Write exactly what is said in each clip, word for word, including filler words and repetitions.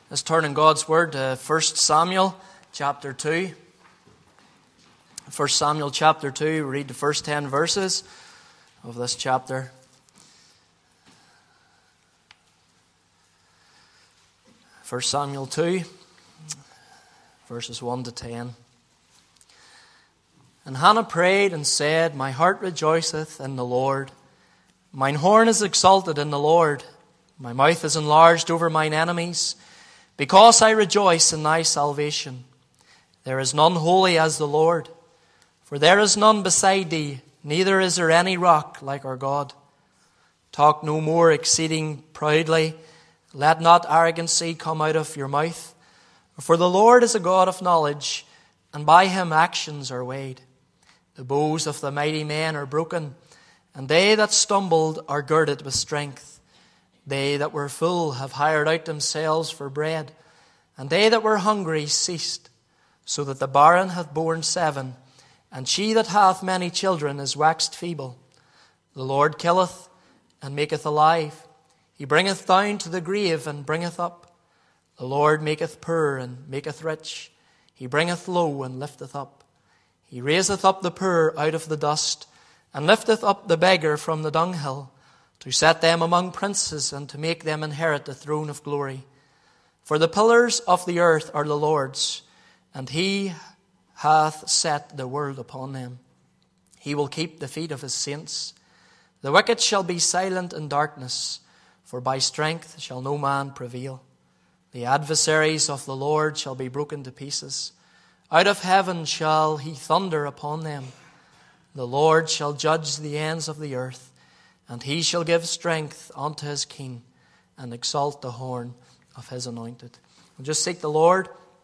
Let's turn in God's Word to First Samuel chapter two. First Samuel chapter two, we read the first ten verses of this chapter. First Samuel two, verses one to ten. And Hannah prayed and said, My heart rejoiceth in the Lord. Mine horn is exalted in the Lord. My mouth is enlarged over mine enemies, because I rejoice in thy salvation. There is none holy as the Lord, for there is none beside thee, neither is there any rock like our God. Talk no more exceeding proudly. Let not arrogancy come out of your mouth. For the Lord is a God of knowledge, and by him actions are weighed. The bows of the mighty men are broken, and they that stumbled are girded with strength. They that were full have hired out themselves for bread, and they that were hungry ceased, so that the barren hath borne seven, and she that hath many children is waxed feeble. The Lord killeth and maketh alive. He bringeth down to the grave and bringeth up. The Lord maketh poor and maketh rich. He bringeth low and lifteth up. He raiseth up the poor out of the dust, and lifteth up the beggar from the dunghill, to set them among princes, and to make them inherit the throne of glory. For the pillars of the earth are the Lord's, and he hath set the world upon them. He will keep the feet of his saints. The wicked shall be silent in darkness, for by strength shall no man prevail. The adversaries of the Lord shall be broken to pieces. Out of heaven shall he thunder upon them. The Lord shall judge the ends of the earth, and he shall give strength unto his king, and exalt the horn of his anointed. We'll just seek the Lord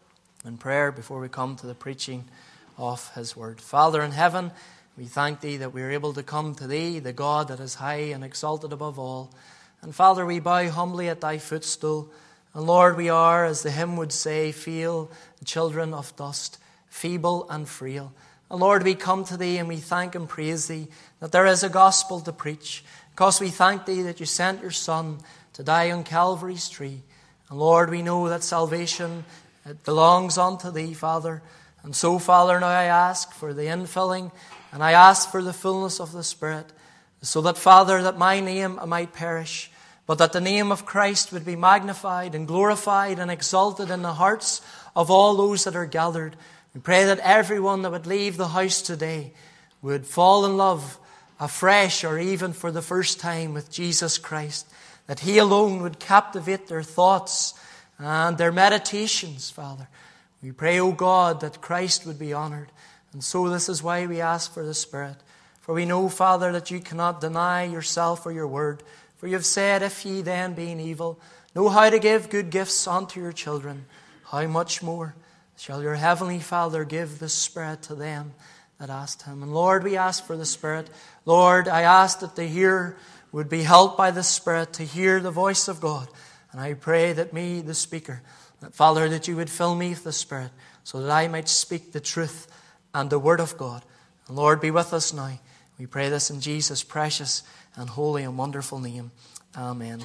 in prayer before we come to the preaching of his word. Father in heaven, we thank thee that we are able to come to thee, the God that is high and exalted above all. And Father, we bow humbly at thy footstool. And Lord, we are, as the hymn would say, feeble children of dust, feeble and frail. And Lord, we come to thee and we thank and praise thee that there is a gospel to preach, because we thank thee that you sent your Son to die on Calvary's tree. And Lord, we know that salvation, it belongs unto thee, Father. And so, Father, now I ask for the infilling, and I ask for the fullness of the Spirit, so that, Father, that my name might perish, but that the name of Christ would be magnified and glorified and exalted in the hearts of all those that are gathered. We pray that everyone that would leave the house today would fall in love afresh, or even for the first time, with Jesus Christ, that he alone would captivate their thoughts and their meditations, Father. We pray, O God, that Christ would be honored. And so this is why we ask for the Spirit. For we know, Father, that you cannot deny yourself or your word. For you have said, if ye then, being evil, know how to give good gifts unto your children, how much more shall your heavenly Father give the Spirit to them that asked him. And Lord, we ask for the Spirit. Lord, I ask that the hearer would be helped by the Spirit to hear the voice of God. And I pray that me, the speaker, that Father, that you would fill me with the Spirit, so that I might speak the truth and the word of God. And Lord, be with us now. We pray this in Jesus' precious and holy and wonderful name. Amen.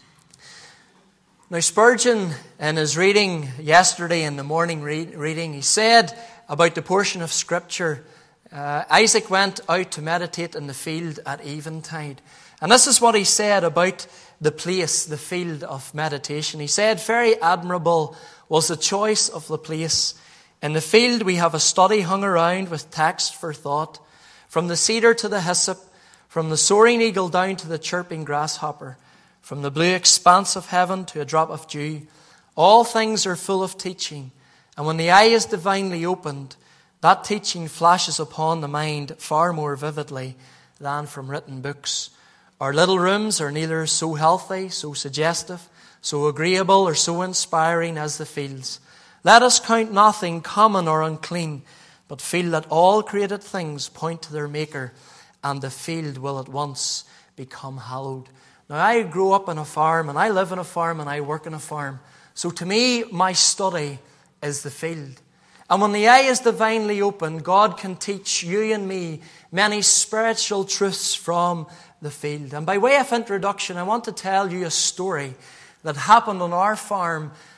Now, Spurgeon, in his reading yesterday in the morning read, reading, he said about the portion of Scripture, uh, Isaac went out to meditate in the field at eventide. And this is what he said about the place, the field of meditation. He said, very admirable was the choice of the place. In the field we have a study hung around with text for thought, from the cedar to the hyssop, from the soaring eagle down to the chirping grasshopper, from the blue expanse of heaven to a drop of dew. All things are full of teaching, and when the eye is divinely opened, that teaching flashes upon the mind far more vividly than from written books. Our little rooms are neither so healthy, so suggestive, so agreeable, or so inspiring as the fields. Let us count nothing common or unclean, but feel that all created things point to their Maker, and the field will at once become hallowed. Now, I grew up on a farm, and I live on a farm, and I work on a farm. So to me, my study is the field. And when the eye is divinely opened, God can teach you and me many spiritual truths from the field. And by way of introduction, I want to tell you a story that happened on our farm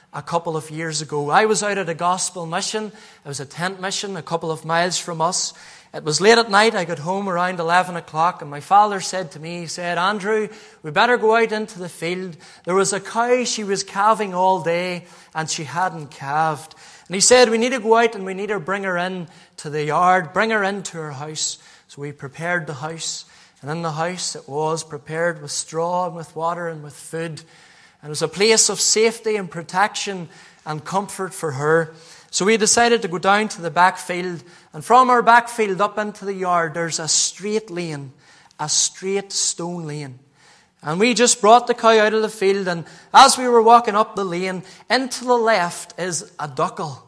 a couple of years ago. I was out at a gospel mission. It was a tent mission a couple of miles from us. It was late at night. I got home around eleven o'clock, and my father said to me, he said, "Andrew, we better go out into the field. There was a cow, she was calving all day, and she hadn't calved." And he said, "We need to go out and we need to bring her in to the yard, bring her into her house." So we prepared the house, and in the house it was prepared with straw and with water and with food. And it was a place of safety and protection and comfort for her. So we decided to go down to the back field. And from our back field up into the yard, there's a straight lane, a straight stone lane. And we just brought the cow out of the field. And as we were walking up the lane, into the left is a duckle.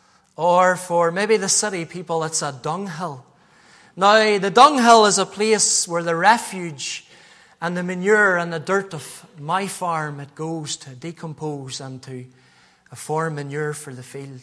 Or for maybe the city people, it's a dunghill. Now, the dunghill is a place where the refuge and the manure and the dirt of my farm, it goes to decompose and to form manure for the field.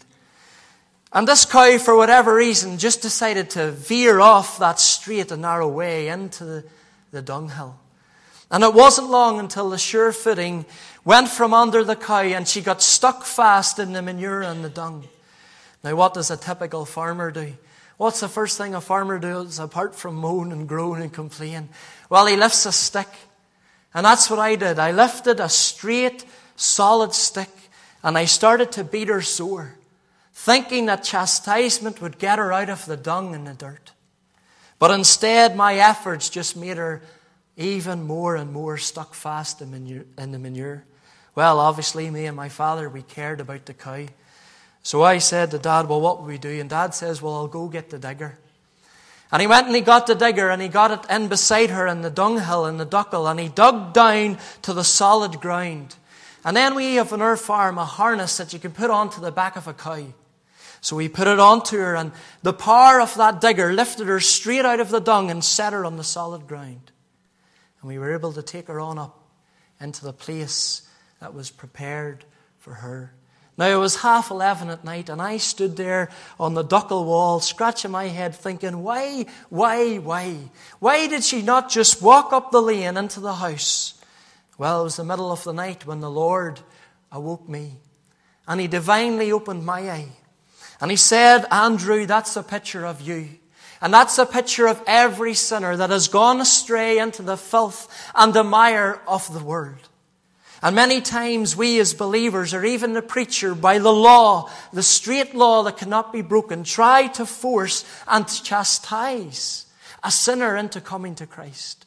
And this cow, for whatever reason, just decided to veer off that straight and narrow way into the, the dunghill. And it wasn't long until the sure footing went from under the cow and she got stuck fast in the manure and the dung. Now, what does a typical farmer do? What's the first thing a farmer does apart from moan and groan and complain? Well, he lifts a stick. And that's what I did. I lifted a straight, solid stick and I started to beat her sore, thinking that chastisement would get her out of the dung and the dirt. But instead, my efforts just made her even more and more stuck fast in the manure. Well, obviously, me and my father, we cared about the cow. So I said to Dad, "Well, what will we do?" And Dad says, "Well, I'll go get the digger." And he went and he got the digger and he got it in beside her in the dunghill and the duckle, and he dug down to the solid ground. And then we have on our farm a harness that you can put onto the back of a cow. So we put it onto her, and the power of that digger lifted her straight out of the dung and set her on the solid ground. And we were able to take her on up into the place that was prepared for her. Now, it was half eleven at night, and I stood there on the duckle wall, scratching my head, thinking, why, why, why? Why did she not just walk up the lane into the house? Well, it was the middle of the night when the Lord awoke me, and He divinely opened my eye. And He said, "Andrew, that's a picture of you. And that's a picture of every sinner that has gone astray into the filth and the mire of the world." And many times we as believers, or even the preacher, by the law, the straight law that cannot be broken, try to force and to chastise a sinner into coming to Christ.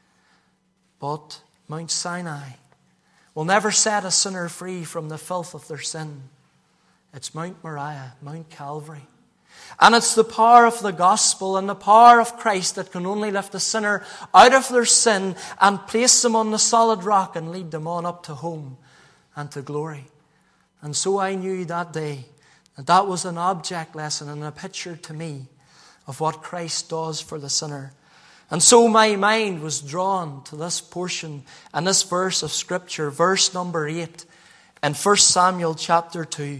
But Mount Sinai will never set a sinner free from the filth of their sin. It's Mount Moriah, Mount Calvary. And it's the power of the gospel and the power of Christ that can only lift a sinner out of their sin and place them on the solid rock and lead them on up to home and to glory. And so I knew that day that that was an object lesson and a picture to me of what Christ does for the sinner. And so my mind was drawn to this portion and this verse of Scripture, verse number eight in First Samuel chapter two.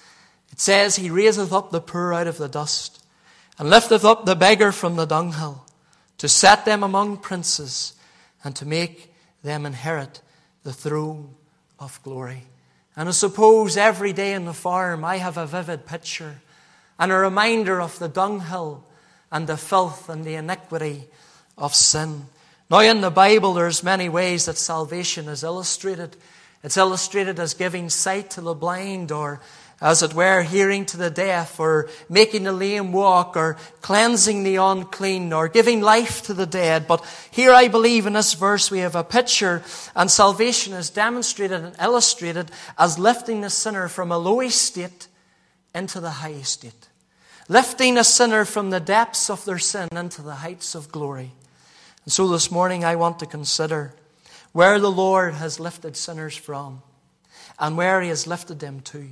It says, "He raiseth up the poor out of the dust, and lifteth up the beggar from the dunghill, to set them among princes, and to make them inherit the throne of glory." And I suppose every day in the farm I have a vivid picture and a reminder of the dunghill and the filth and the iniquity of sin. Now, in the Bible, there's many ways that salvation is illustrated. It's illustrated as giving sight to the blind, or as it were, hearing to the deaf, or making the lame walk, or cleansing the unclean, or giving life to the dead. But here I believe in this verse we have a picture, and salvation is demonstrated and illustrated as lifting the sinner from a low estate into the high estate. Lifting a sinner from the depths of their sin into the heights of glory. And so this morning I want to consider where the Lord has lifted sinners from and where He has lifted them to.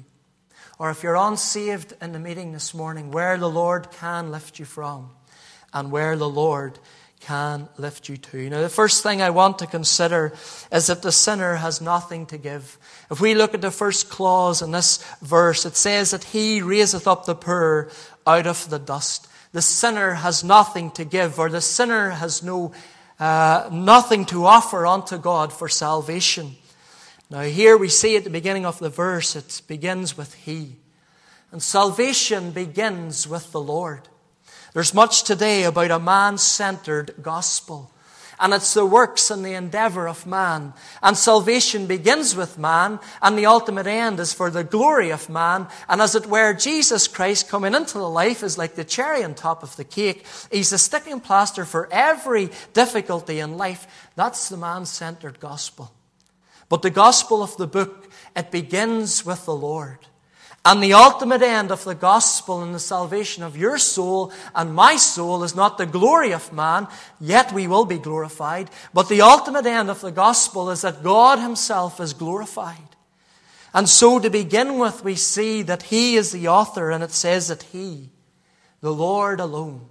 Or if you're unsaved in the meeting this morning, where the Lord can lift you from and where the Lord can lift you to. Now, the first thing I want to consider is that the sinner has nothing to give. If we look at the first clause in this verse, it says that He raiseth up the poor out of the dust. The sinner has nothing to give, or the sinner has no uh, nothing to offer unto God for salvation. Now here we see at the beginning of the verse, it begins with He. And salvation begins with the Lord. There's much today about a man-centered gospel. And it's the works and the endeavor of man. And salvation begins with man, and the ultimate end is for the glory of man. And as it were, Jesus Christ coming into the life is like the cherry on top of the cake. He's the sticking plaster for every difficulty in life. That's the man-centered gospel. But the gospel of the book, it begins with the Lord. And the ultimate end of the gospel and the salvation of your soul and my soul is not the glory of man, yet we will be glorified. But the ultimate end of the gospel is that God Himself is glorified. And so to begin with, we see that He is the author, and it says that He, the Lord alone,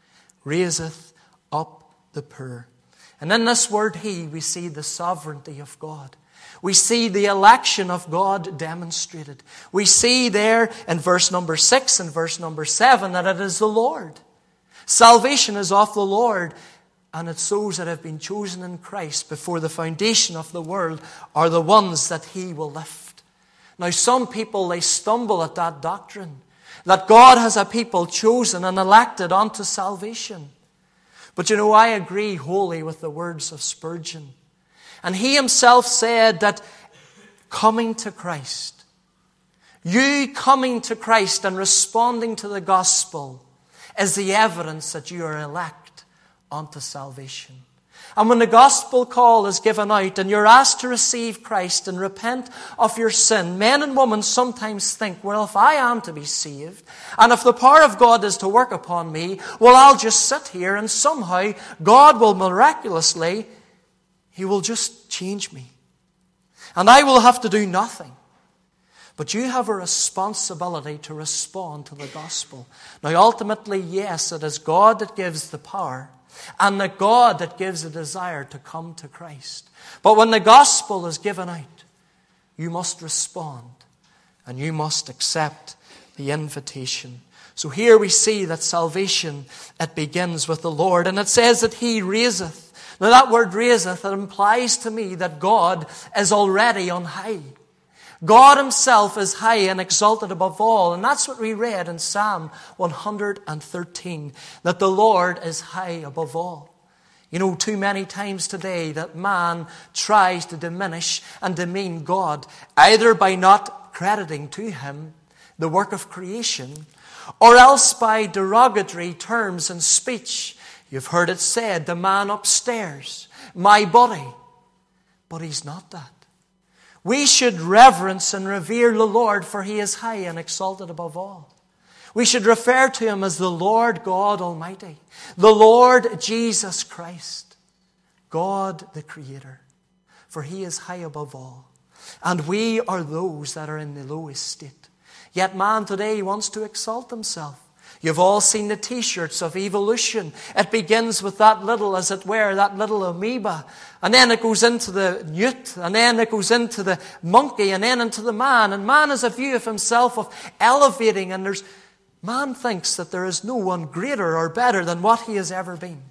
raiseth up the poor. And in this word He, we see the sovereignty of God. We see the election of God demonstrated. We see there in verse number six and verse number seven that it is the Lord. Salvation is of the Lord, and it's those that have been chosen in Christ before the foundation of the world are the ones that He will lift. Now some people, they stumble at that doctrine, that God has a people chosen and elected unto salvation. But you know, I agree wholly with the words of Spurgeon. And he himself said that coming to Christ, you coming to Christ and responding to the gospel is the evidence that you are elect unto salvation. And when the gospel call is given out and you're asked to receive Christ and repent of your sin, men and women sometimes think, well, if I am to be saved, and if the power of God is to work upon me, well, I'll just sit here and somehow God will miraculously, He will just change me. And I will have to do nothing. But you have a responsibility to respond to the gospel. Now, ultimately, yes, it is God that gives the power and the God that gives the desire to come to Christ. But when the gospel is given out, you must respond and you must accept the invitation. So here we see that salvation, it begins with the Lord. And it says that He raiseth. Now that word raiseth, it implies to me that God is already on high. God Himself is high and exalted above all. And that's what we read in Psalm one hundred thirteen, that the Lord is high above all. You know, too many times today that man tries to diminish and demean God, either by not crediting to Him the work of creation, or else by derogatory terms and speech. You've heard it said, the man upstairs, my body. But He's not that. We should reverence and revere the Lord, for He is high and exalted above all. We should refer to Him as the Lord God Almighty, the Lord Jesus Christ, God the Creator, for He is high above all. And we are those that are in the lowest state. Yet man today wants to exalt himself. You've all seen the t-shirts of evolution. It begins with that little, as it were, that little amoeba. And then it goes into the newt. And then it goes into the monkey. And then into the man. And man has a view of himself of elevating. And there's man thinks that there is no one greater or better than what he has ever been.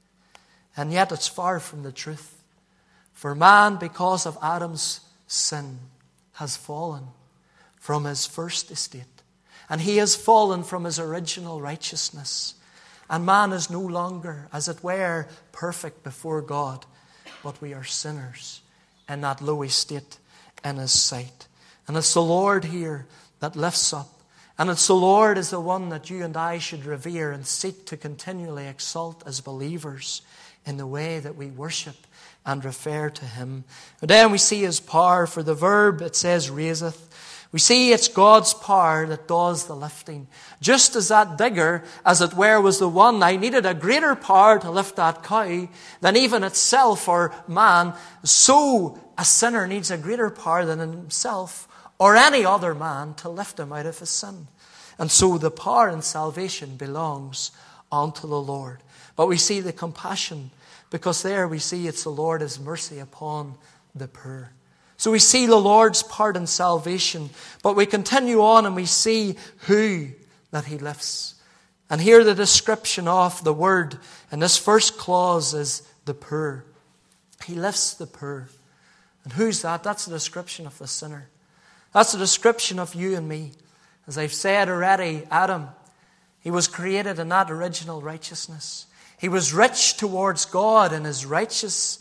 And yet it's far from the truth. For man, because of Adam's sin, has fallen from his first estate. And he has fallen from his original righteousness. And man is no longer, as it were, perfect before God. But we are sinners in that low estate in His sight. And it's the Lord here that lifts up. And it's the Lord is the one that you and I should revere and seek to continually exalt as believers in the way that we worship and refer to Him. And then we see His power. For the verb, it says, raiseth. We see it's God's power that does the lifting. Just as that digger, as it were, was the one that needed a greater power to lift that cow than even itself or man, so a sinner needs a greater power than himself or any other man to lift him out of his sin. And so the power in salvation belongs unto the Lord. But we see the compassion, because there we see it's the Lord His mercy upon the poor. So we see the Lord's part in salvation, but we continue on and we see who that He lifts. And here the description of the word in this first clause is the poor. He lifts the poor. And who's that? That's a description of the sinner. That's a description of you and me. As I've said already, Adam, he was created in that original righteousness. He was rich towards God in his righteousness.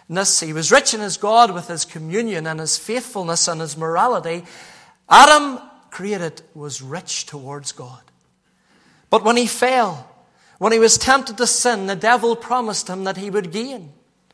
He was rich in his God with his communion and his faithfulness and his morality. Adam, created, was rich towards God. But when he fell, when he was tempted to sin, the devil promised him that he would gain.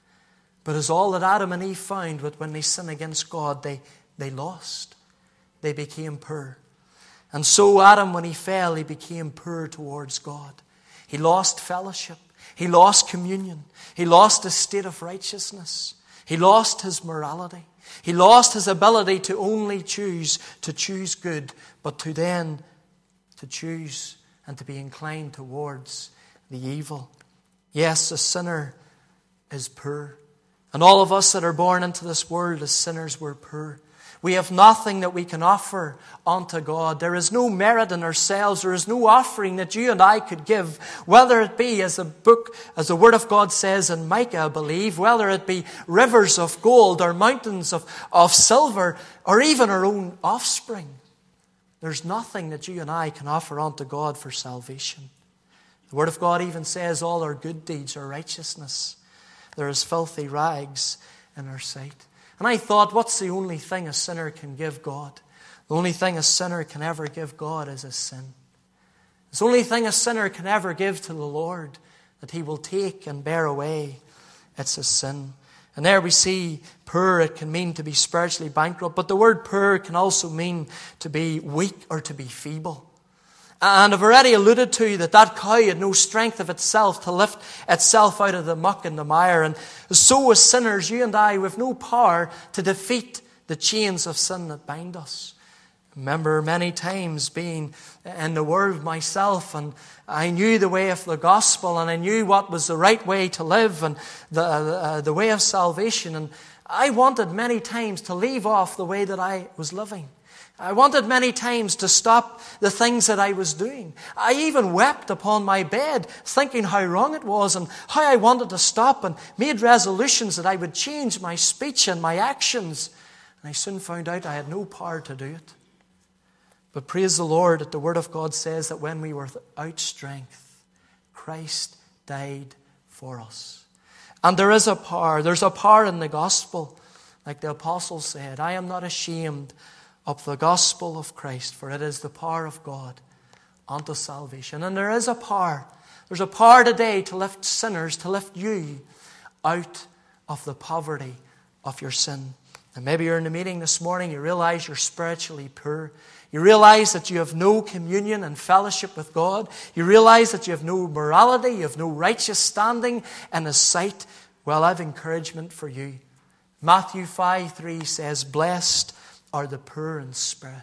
But as all that Adam and Eve found, that when they sinned against God, they, they lost. They became poor. And so Adam, when he fell, he became poor towards God. He lost fellowship. He lost communion. He lost his state of righteousness. He lost his morality. He lost his ability to only choose, to choose good, but to then to choose and to be inclined towards the evil. Yes, the sinner is poor. And all of us that are born into this world as sinners, we're poor. We have nothing that we can offer unto God. There is no merit in ourselves. There is no offering that you and I could give, whether it be, as the book, as the Word of God says in Micah, I believe, whether it be rivers of gold or mountains of, of silver or even our own offspring. There's nothing that you and I can offer unto God for salvation. The Word of God even says all our good deeds are righteousness. There is filthy rags in our sight. And I thought, what's the only thing a sinner can give God? The only thing a sinner can ever give God is his sin. It's the only thing a sinner can ever give to the Lord that he will take and bear away. It's his sin. And there we see poor, it can mean to be spiritually bankrupt. But the word poor can also mean to be weak or to be feeble. And I've already alluded to that that cow had no strength of itself to lift itself out of the muck and the mire. And so as sinners, you and I, we have no power to defeat the chains of sin that bind us. I remember many times being in the world myself, and I knew the way of the gospel, and I knew what was the right way to live and the, uh, the way of salvation. And I wanted many times to leave off the way that I was living. I wanted many times to stop the things that I was doing. I even wept upon my bed, thinking how wrong it was and how I wanted to stop, and made resolutions that I would change my speech and my actions. And I soon found out I had no power to do it. But praise the Lord that the Word of God says that when we were without strength, Christ died for us. And there is a power. There's a power in the gospel. Like the apostle said, I am not ashamed of the gospel of Christ, for it is the power of God unto salvation. And there is a power. There's a power today to lift sinners, to lift you out of the poverty of your sin. And maybe you're in the meeting this morning, you realize you're spiritually poor. You realize that you have no communion and fellowship with God. You realize that you have no morality, you have no righteous standing in His sight. Well, I have encouragement for you. Matthew five three says, blessed are the poor in spirit,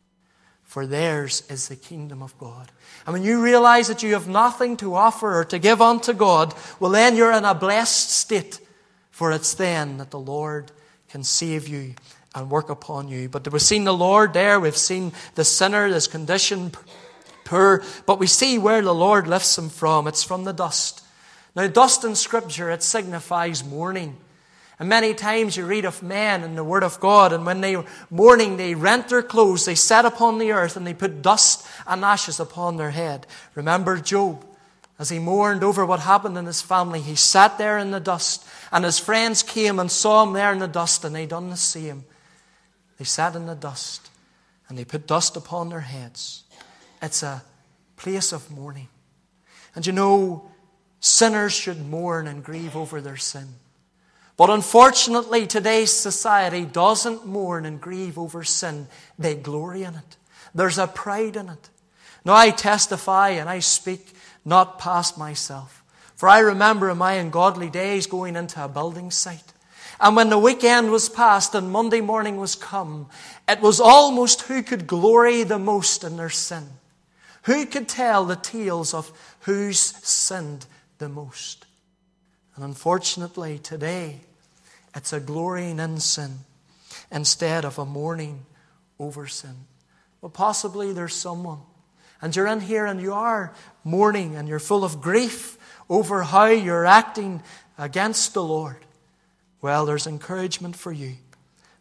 for theirs is the kingdom of God. And when you realize that you have nothing to offer or to give unto God, well then you're in a blessed state, for it's then that the Lord can save you and work upon you. But we've seen the Lord there, we've seen the sinner, his condition, poor, but we see where the Lord lifts him from. It's from the dust. Now, dust in Scripture, it signifies mourning. And many times you read of men in the Word of God, and when they were mourning, they rent their clothes, they sat upon the earth, and they put dust and ashes upon their head. Remember Job, as he mourned over what happened in his family, he sat there in the dust, and his friends came and saw him there in the dust, and they done the same. They sat in the dust, and they put dust upon their heads. It's a place of mourning. And you know, sinners should mourn and grieve over their sin. But unfortunately, today's society doesn't mourn and grieve over sin. They glory in it. There's a pride in it. Now, I testify and I speak not past myself. For I remember in my ungodly days going into a building site. And when the weekend was past and Monday morning was come, it was almost who could glory the most in their sin. Who could tell the tales of who's sinned the most. And unfortunately, today, it's a glorying in sin instead of a mourning over sin. Well, possibly there's someone, and you're in here and you are mourning and you're full of grief over how you're acting against the Lord. Well, there's encouragement for you.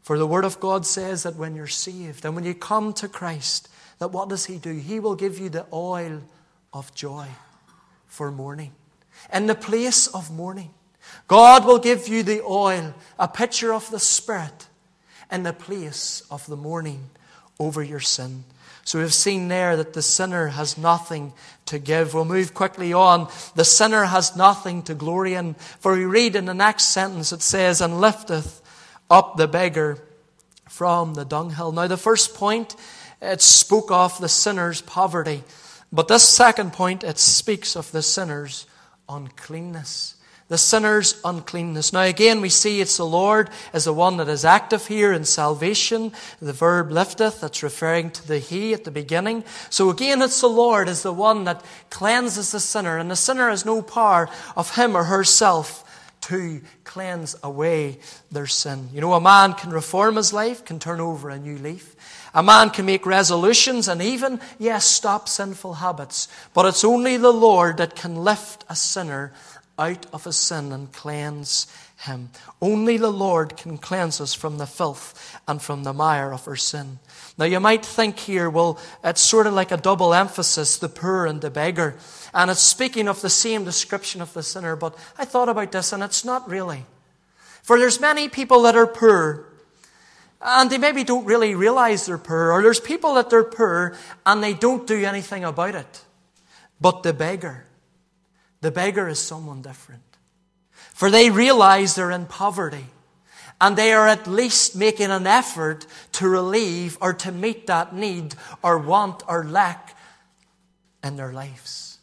For the Word of God says that when you're saved and when you come to Christ, that what does He do? He will give you the oil of joy for mourning. In the place of mourning, God will give you the oil, a picture of the Spirit, in the place of the mourning over your sin. So we've seen there that the sinner has nothing to give. We'll move quickly on. The sinner has nothing to glory in. For we read in the next sentence, it says, and lifteth up the beggar from the dunghill. Now the first point, it spoke of the sinner's poverty. But this second point, it speaks of the sinner's uncleanness. The sinner's uncleanness. Now again we see it's the Lord as the one that is active here in salvation. The verb lifteth, that's referring to the He at the beginning. So again it's the Lord as the one that cleanses the sinner. And the sinner has no power of him or herself to cleanse away their sin. You know, a man can reform his life, can turn over a new leaf. A man can make resolutions and even, yes, stop sinful habits. But it's only the Lord that can lift a sinner out of his sin and cleanse him. Only the Lord can cleanse us from the filth and from the mire of our sin. Now you might think here, well, it's sort of like a double emphasis, the poor and the beggar. And it's speaking of the same description of the sinner. But I thought about this and it's not really. For there's many people that are poor and they maybe don't really realize they're poor. Or there's people that they're poor and they don't do anything about it. But the beggar, The beggar is someone different. For they realize they're in poverty. And they are at least making an effort to relieve or to meet that need or want or lack in their lives.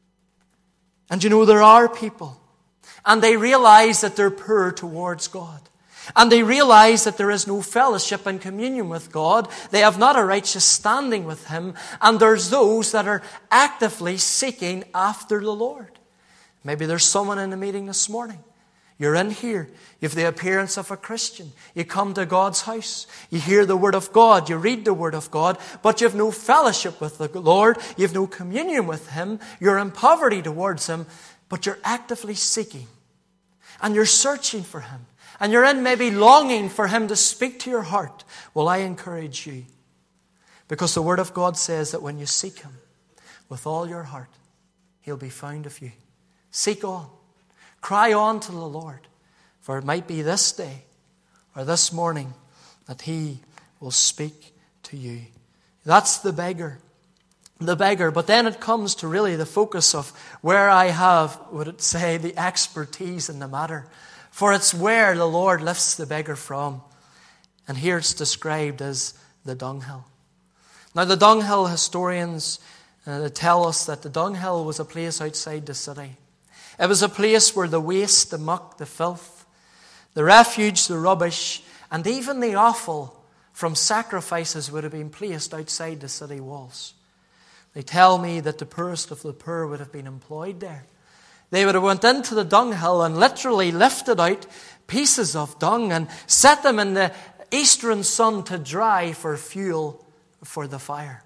And you know, there are people. And they realize that they're poor towards God. And they realize that there is no fellowship and communion with God. They have not a righteous standing with Him. And there's those that are actively seeking after the Lord. Maybe there's someone in the meeting this morning. You're in here. You have the appearance of a Christian. You come to God's house. You hear the Word of God. You read the Word of God. But you have no fellowship with the Lord. You have no communion with Him. You're in poverty towards Him. But you're actively seeking. And you're searching for Him. And you're in maybe longing for Him to speak to your heart. Well, I encourage you. Because the Word of God says that when you seek Him with all your heart, He'll be found of you. Seek on. Cry on to the Lord. For it might be this day or this morning that He will speak to you. That's the beggar. The beggar. But then it comes to really the focus of where I have, would it say, the expertise in the matter. For it's where the Lord lifts the beggar from. And here it's described as the dunghill. Now the dunghill historians uh, tell us that the dunghill was a place outside the city. It was a place where the waste, the muck, the filth, the refuge, the rubbish, and even the offal from sacrifices would have been placed outside the city walls. They tell me that the poorest of the poor would have been employed there. They would have went into the dunghill and literally lifted out pieces of dung and set them in the eastern sun to dry for fuel for the fire.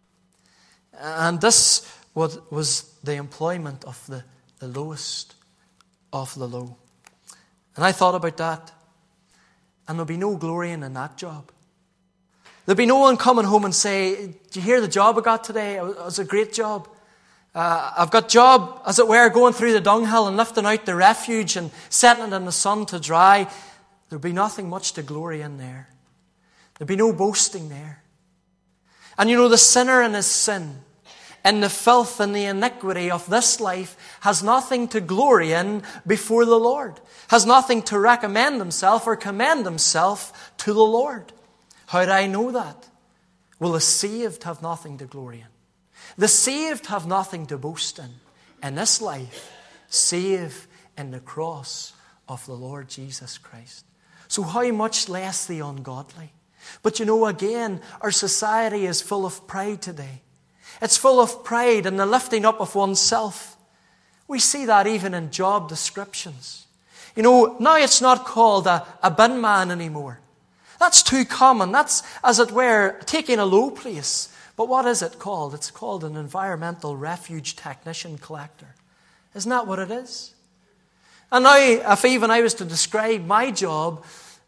And this was the employment of the The lowest of the low. And I thought about that. And there'll be no glorying in that job. There'll be no one coming home and say, "Did you hear the job I got today? It was a great job. Uh, I've got job, as it were, going through the dunghill and lifting out the refuge and setting it in the sun to dry." There'll be nothing much to glory in there. There'll be no boasting there. And you know, the sinner in his sin, and the filth and the iniquity of this life has nothing to glory in before the Lord. Has nothing to recommend himself or commend himself to the Lord. How do I know that? Well, the saved have nothing to glory in. The saved have nothing to boast in. In this life, save in the cross of the Lord Jesus Christ. So how much less the ungodly? But you know, again, our society is full of pride today. It's full of pride and the lifting up of oneself. We see that even in job descriptions. You know, now it's not called a, a bin man anymore. That's too common. That's, as it were, taking a low place. But what is it called? It's called an environmental refuge technician collector. Isn't that what it is? And now, if even I was to describe my job,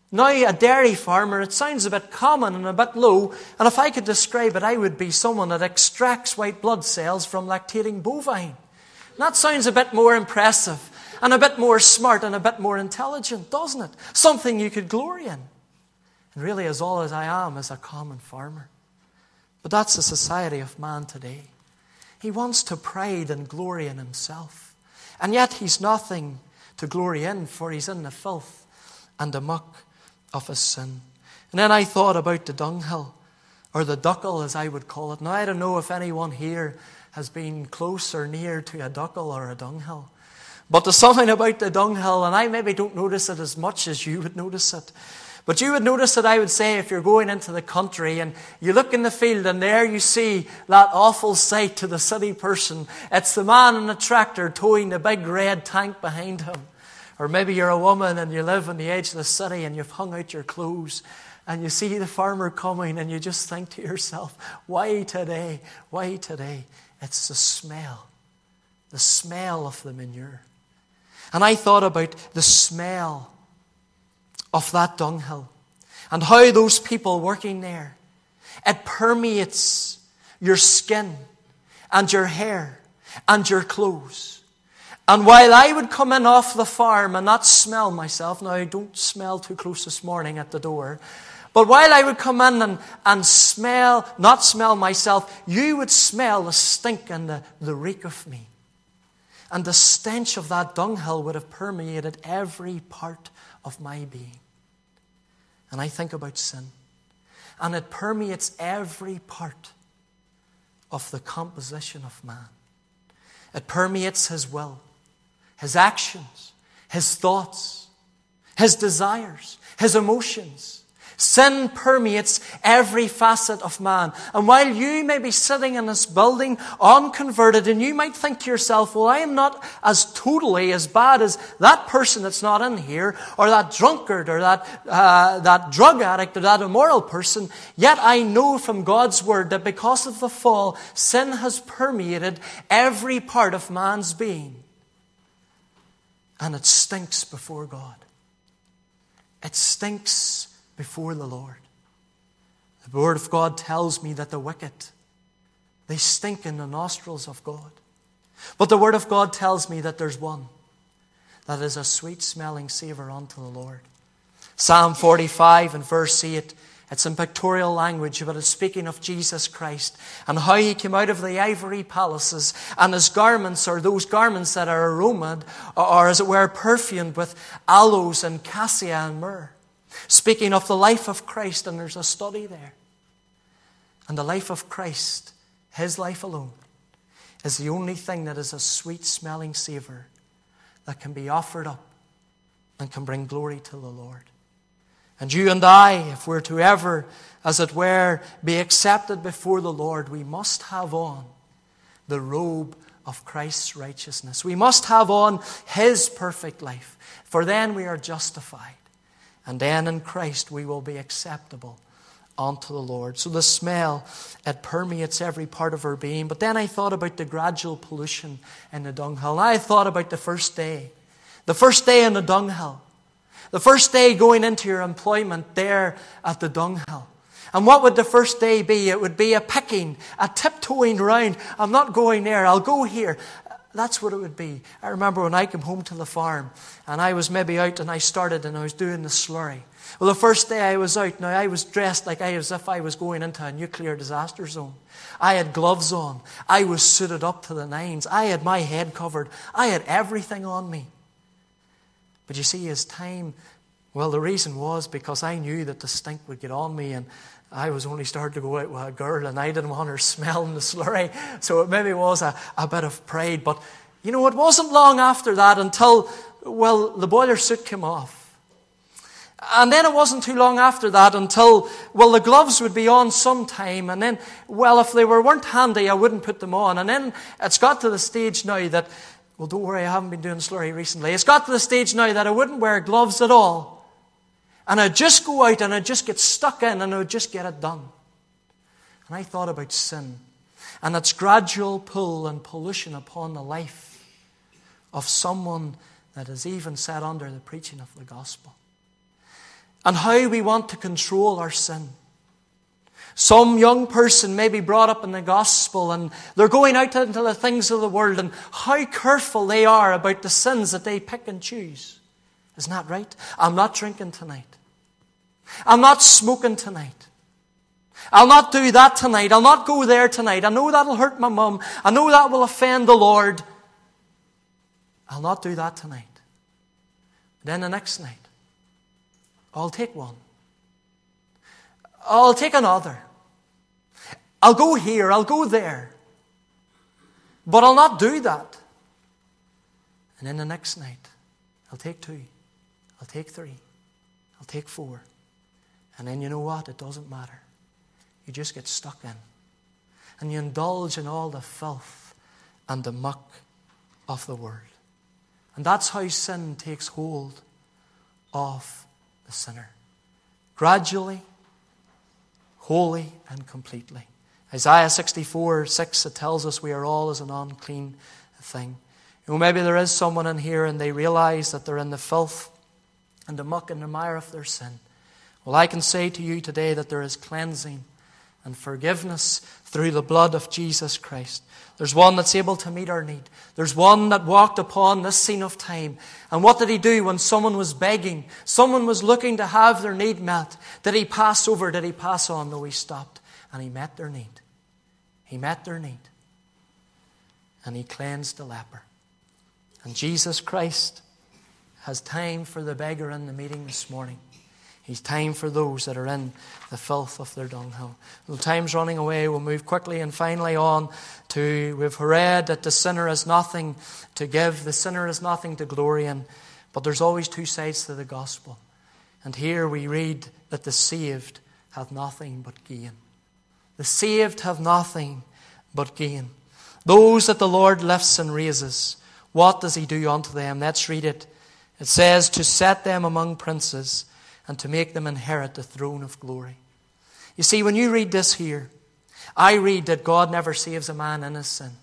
Now, a dairy farmer, it sounds a bit common and a bit low, and if I could describe it, I would be someone that extracts white blood cells from lactating bovine. And that sounds a bit more impressive, and a bit more smart, and a bit more intelligent, doesn't it? Something you could glory in. And really, as all as I am is a common farmer. But that's the society of man today. He wants to pride and glory in himself. And yet he's nothing to glory in, for he's in the filth and the muck of his sin. And then I thought about the dunghill, or the duckle as I would call it. Now I don't know if anyone here has been close or near to a duckle or a dunghill. But there's something about the dunghill, and I maybe don't notice it as much as you would notice it. But you would notice it, I would say, if you're going into the country and you look in the field and there you see that awful sight to the city person. It's the man in the tractor towing the big red tank behind him. Or maybe you're a woman and you live on the edge of the city and you've hung out your clothes and you see the farmer coming and you just think to yourself, why today? Why today? It's the smell. The smell of the manure. And I thought about the smell of that dunghill and how those people working there, it permeates your skin and your hair and your clothes. And while I would come in off the farm and not smell myself, now I don't smell too close this morning at the door, but while I would come in and, and smell, not smell myself, you would smell the stink and the, the reek of me. And the stench of that dunghill would have permeated every part of my being. And I think about sin. And it permeates every part of the composition of man. It permeates his will, his actions, his thoughts, his desires, his emotions. Sin permeates every facet of man. And while you may be sitting in this building unconverted, and you might think to yourself, well, I am not as totally as bad as that person that's not in here, or that drunkard, or that, uh, that drug addict, or that immoral person. Yet I know from God's word that because of the fall, sin has permeated every part of man's being. And it stinks before God. It stinks before the Lord. The Word of God tells me that the wicked, they stink in the nostrils of God. But the Word of God tells me that there's one that is a sweet-smelling savour unto the Lord. Psalm forty-five and verse eight, it's in pictorial language, but it's speaking of Jesus Christ and how he came out of the ivory palaces, and his garments are those garments that are aromaed, or as it were perfumed with aloes and cassia and myrrh. Speaking of the life of Christ, and there's a study there. And the life of Christ, his life alone, is the only thing that is a sweet-smelling savour that can be offered up and can bring glory to the Lord. And you and I, if we're to ever, as it were, be accepted before the Lord, we must have on the robe of Christ's righteousness. We must have on his perfect life, for then we are justified. And then in Christ we will be acceptable unto the Lord. So the smell, it permeates every part of our being. But then I thought about the gradual pollution in the dunghill. And I thought about the first day. The first day in the dunghill. The first day going into your employment there at the dunghill. And what would the first day be? It would be a picking, a tiptoeing round. I'm not going there, I'll go here. That's what it would be. I remember when I came home to the farm and I was maybe out and I started and I was doing the slurry. Well, the first day I was out, now I was dressed like I, as if I was going into a nuclear disaster zone. I had gloves on. I was suited up to the nines. I had my head covered. I had everything on me. But you see, as time, well, the reason was because I knew that the stink would get on me, and I was only starting to go out with a girl and I didn't want her smelling the slurry. So it maybe was a, a bit of pride. But, you know, it wasn't long after that until, well, the boiler suit came off. And then it wasn't too long after that until, well, the gloves would be on sometime. And then, well, if they were, weren't handy, I wouldn't put them on. And then it's got to the stage now that, well, don't worry, I haven't been doing slurry recently. It's got to the stage now that I wouldn't wear gloves at all. And I'd just go out and I'd just get stuck in and I'd just get it done. And I thought about sin and its gradual pull and pollution upon the life of someone that is even set under the preaching of the gospel. and how we want to control our sin. Some young person may be brought up in the gospel and they're going out into the things of the world, and how careful they are about the sins that they pick and choose. Isn't that right? I'm not drinking tonight. I'm not smoking tonight. I'll not do that tonight. I'll not go there tonight. I know that'll hurt my mum. I know that will offend the Lord. I'll not do that tonight. Then the next night, I'll take one. I'll take another. I'll go here, I'll go there. But I'll not do that. And then the next night, I'll take two. I'll take three. I'll take four. And then you know what? It doesn't matter. You just get stuck in. And you indulge in all the filth and the muck of the world. And that's how sin takes hold of the sinner. Gradually, wholly and completely. Isaiah sixty-four six, it tells us we are all as an unclean thing. You know, maybe there is someone in here and they realize that they're in the filth and the muck and the mire of their sin. Well, I can say to you today that there is cleansing and forgiveness through the blood of Jesus Christ. There's one that's able to meet our need. There's one that walked upon this scene of time. And what did he do when someone was begging? Someone was looking to have their need met. Did he pass over? Did he pass on? No, he stopped. And he met their need. He met their need. And he cleansed the leper. And Jesus Christ has time for the beggar in the meeting this morning. He's time for those that are in the filth of their dunghill. Well, time's running away. We'll move quickly and finally on to, we've read that the sinner has nothing to give. The sinner has nothing to glory in. But there's always two sides to the gospel. And here we read that the saved have nothing but gain. The saved have nothing but gain. Those that the Lord lifts and raises, what does he do unto them? Let's read it. It says, to set them among princes, and to make them inherit the throne of glory. You see, when you read this here, I read that God never saves a man in his sin.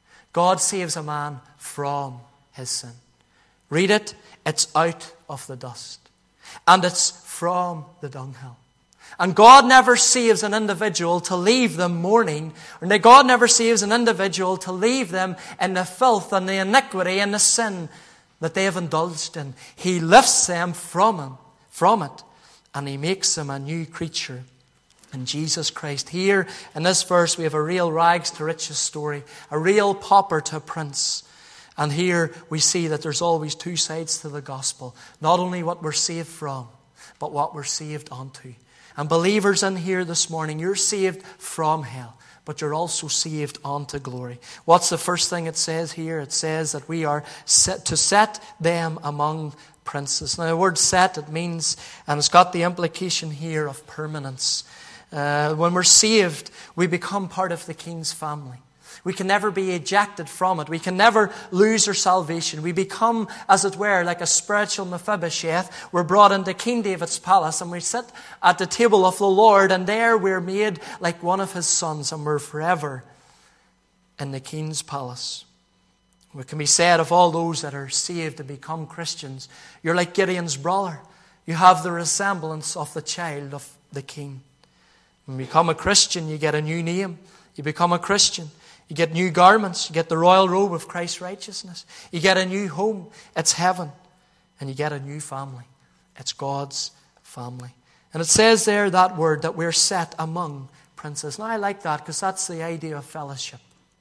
God saves a man from his sin. Read it, it's out of the dust. And it's from the dunghill. And God never saves an individual to leave them mourning. Or God never saves an individual to leave them in the filth and the iniquity and the sin that they have indulged in. He lifts them from him. From it, and he makes them a new creature in Jesus Christ. Here in this verse we have a real rags to riches story, a real pauper to prince. And here we see that there's always two sides to the gospel. Not only what we're saved from, but what we're saved unto. And believers in here this morning, you're saved from hell, but you're also saved unto glory. What's the first thing it says here? It says that we are set to set them among princes. Now the word set, it means, and it's got the implication here of permanence. Uh, when we're saved, we become part of the King's family. We can never be ejected from it. We can never lose our salvation. We become, as it were, like a spiritual Mephibosheth. We're brought into King David's palace and we sit at the table of the Lord, and there we're made like one of his sons, and we're forever in the King's palace. What can be said of all those that are saved and become Christians? You're like Gideon's brother. You have the resemblance of the child of the king. When you become a Christian, you get a new name. You become a Christian. You get new garments. You get the royal robe of Christ's righteousness. You get a new home. It's heaven. And you get a new family. It's God's family. And it says there, that word, that we're set among princes. Now I like that because that's the idea of fellowship.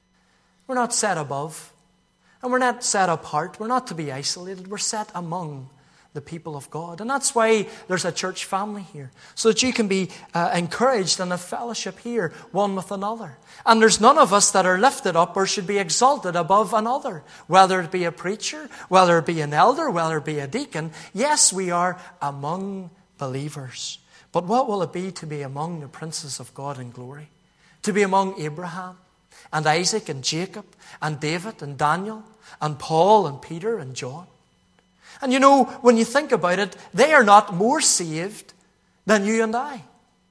We're not set above. And we're not set apart. We're not to be isolated. We're set among the people of God. And that's why there's a church family here. So that you can be uh, encouraged in a fellowship here, one with another. And there's none of us that are lifted up or should be exalted above another. Whether it be a preacher, whether it be an elder, whether it be a deacon. Yes, we are among believers. But what will it be to be among the princes of God in glory? To be among Abraham and Isaac and Jacob and David and Daniel and Paul and Peter and John. And you know, when you think about it, they are not more saved than you and I.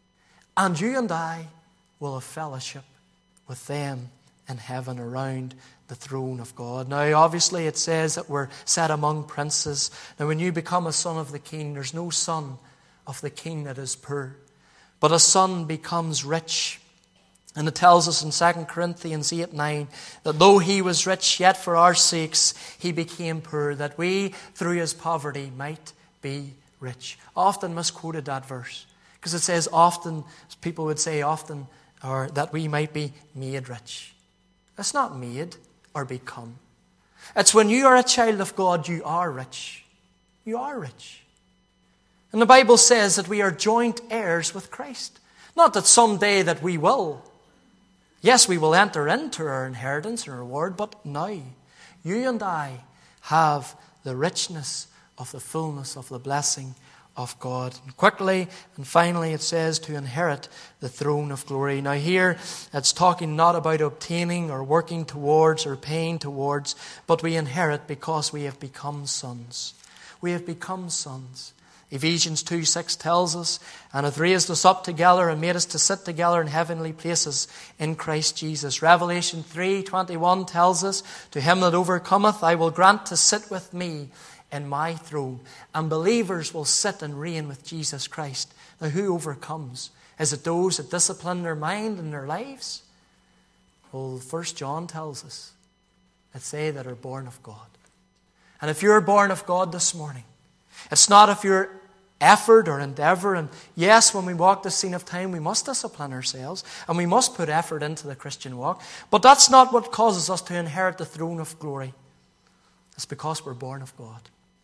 And you and I will have fellowship with them in heaven around the throne of God. Now, obviously, it says that we're set among princes. Now, when you become a son of the King, there's no son of the king that is poor. But a son becomes rich. And it tells us in Second Corinthians eight nine that though he was rich, yet for our sakes he became poor, that we through his poverty might be rich. Often misquoted that verse, because it says often, people would say often, or that we might be made rich. It's not made or become. It's when you are a child of God, you are rich. You are rich. And the Bible says that we are joint heirs with Christ. Not that someday that we will. Yes, we will enter into our inheritance and reward, but now you and I have the richness of the fullness of the blessing of God. And quickly and finally it says to inherit the throne of glory. Now here it's talking not about obtaining or working towards or paying towards, but we inherit because we have become sons. We have become sons. Ephesians two six tells us, and hath raised us up together and made us to sit together in heavenly places in Christ Jesus. Revelation three twenty-one tells us, to him that overcometh I will grant to sit with me in my throne. And believers will sit and reign with Jesus Christ. Now who overcomes? Is it those that discipline their mind and their lives? Well, First John tells us, it's they that are born of God. And if you're born of God this morning, it's not if your effort or endeavor. And yes, when we walk the scene of time, we must discipline ourselves and we must put effort into the Christian walk. But that's not what causes us to inherit the throne of glory. It's because we're born of God.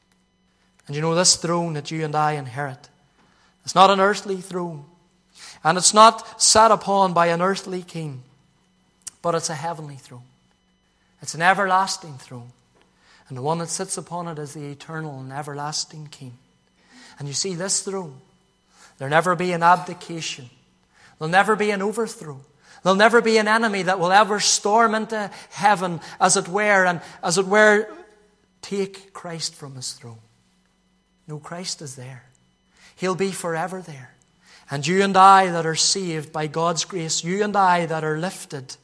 And you know, this throne that you and I inherit, it's not an earthly throne. And it's not sat upon by an earthly king. But it's a heavenly throne. It's an everlasting throne. And the one that sits upon it is the eternal and everlasting King. And you see, this throne, there'll never be an abdication. There'll never be an overthrow. There'll never be an enemy that will ever storm into heaven, as it were, and as it were, take Christ from his throne. No, Christ is there. He'll be forever there. And you and I that are saved by God's grace, you and I that are lifted,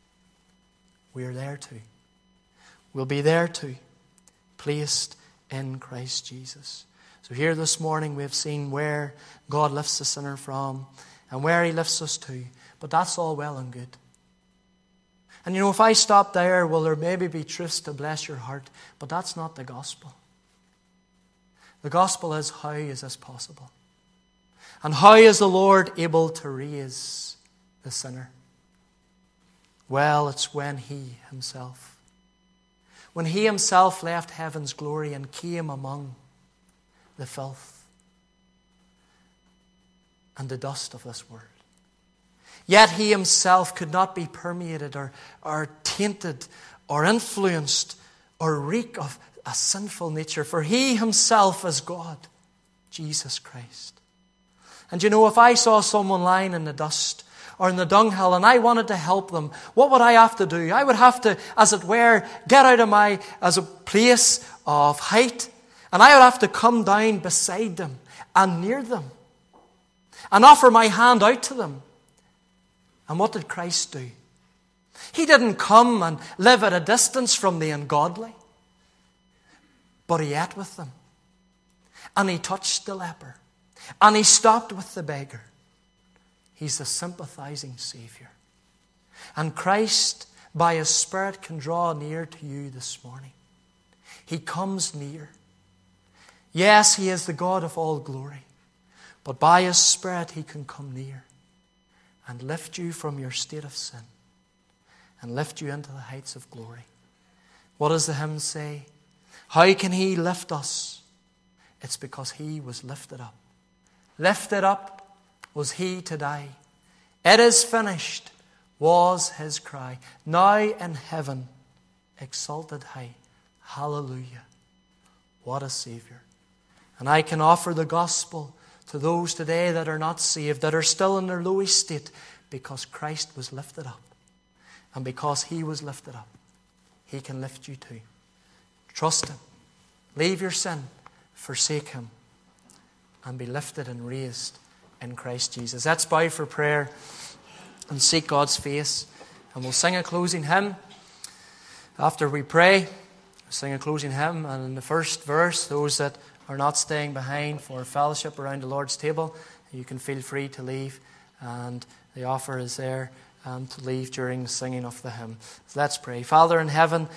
we're there too. We'll be there too, placed in Christ Jesus. So here this morning we've seen where God lifts the sinner from and where he lifts us to. But that's all well and good. And you know, if I stop there, well, there maybe be truths to bless your heart, but that's not the gospel. The gospel is, how is this possible? And how is the Lord able to raise the sinner? Well, it's when he himself, when he himself left heaven's glory and came among the filth and the dust of this world. Yet he himself could not be permeated or, or tainted or influenced or reek of a sinful nature, for he himself is God, Jesus Christ. And you know, if I saw someone lying in the dust or in the dunghill and I wanted to help them, what would I have to do? I would have to, as it were, get out of my, as a place of height, and I would have to come down beside them and near them and offer my hand out to them. And what did Christ do? He didn't come and live at a distance from the ungodly, but he ate with them. And he touched the leper. And he stopped with the beggar. He's a sympathizing Savior. And Christ, by his Spirit, can draw near to you this morning. He comes near. Yes, he is the God of all glory. But by his Spirit, he can come near and lift you from your state of sin and lift you into the heights of glory. What does the hymn say? How can he lift us? It's because he was lifted up. Lifted up was he to die. It is finished was his cry. Now in heaven, exalted high. Hallelujah. What a Savior. And I can offer the gospel to those today that are not saved, that are still in their lowest state, because Christ was lifted up. And because he was lifted up, he can lift you too. Trust him. Leave your sin. Forsake him. And be lifted and raised in Christ Jesus. Let's bow for prayer and seek God's face. And we'll sing a closing hymn. After we pray, we'll sing a closing hymn. And in the first verse, those that are not staying behind for fellowship around the Lord's table, you can feel free to leave, and the offer is there um, to leave during the singing of the hymn. So let's pray. Father in heaven,